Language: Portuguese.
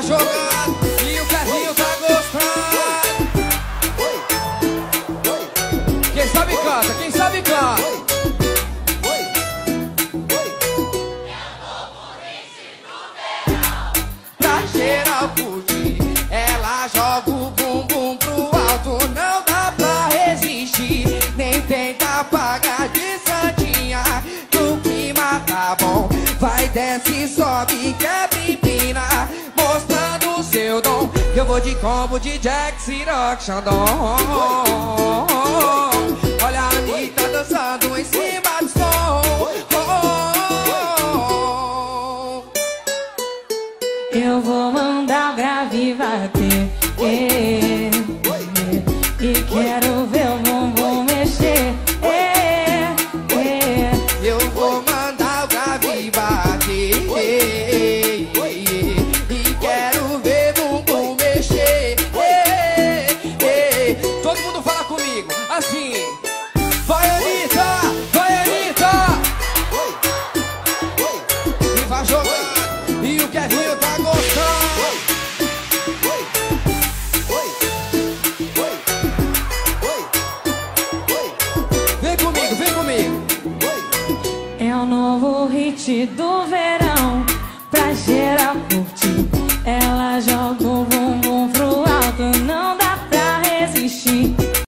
jogando e o Kevinho tá gostando. Quem sabe canta, quem sabe canta. Pra geral curtir, ela joga o bumbum pro alto. Não dá pra resistir, nem tenta pagar de santinha. Que o clima tá bom, vai, desce, sobe, quebra e empina, mostrando o seu dom. Que eu vou de combo de Jack, Ciroc, Xandão. Olha a Anitta dançando em cima do som. Eu vou mandar o grave bater, e quero ver o bumbum mexer, Eu vou mandar o grave bater, e quero ver bumbum mexer. Todo mundo fala comigo, assim. Vai, Anitta, vai, Anitta. E vai jogando, e o Kevinho tá gostando. Vem comigo, vem comigo. é o novo hit do verão, pra geral curtir. Ela joga o bumbum